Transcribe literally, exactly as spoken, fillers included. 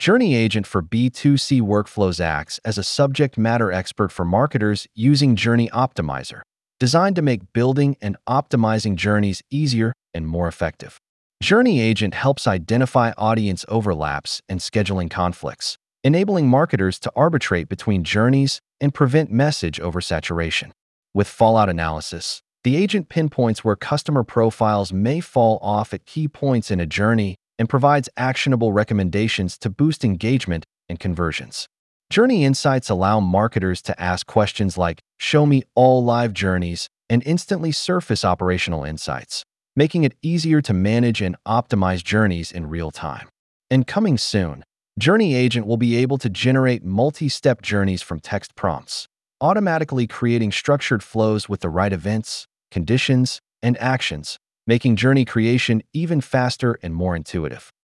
Journey Agent for B two C Workflows acts as a subject matter expert for marketers using Journey Optimizer, designed to make building and optimizing journeys easier and more effective. Journey Agent helps identify audience overlaps and scheduling conflicts, enabling marketers to arbitrate between journeys and prevent message oversaturation. With fallout analysis, the agent pinpoints where customer profiles may fall off at key points in a journey and provides actionable recommendations to boost engagement and conversions. Journey Insights allow marketers to ask questions like, "Show me all live journeys," and instantly surface operational insights, making it easier to manage and optimize journeys in real time. And coming soon, Journey Agent will be able to generate multi-step journeys from text prompts, automatically creating structured flows with the right events, conditions, and actions, making journey creation even faster and more intuitive.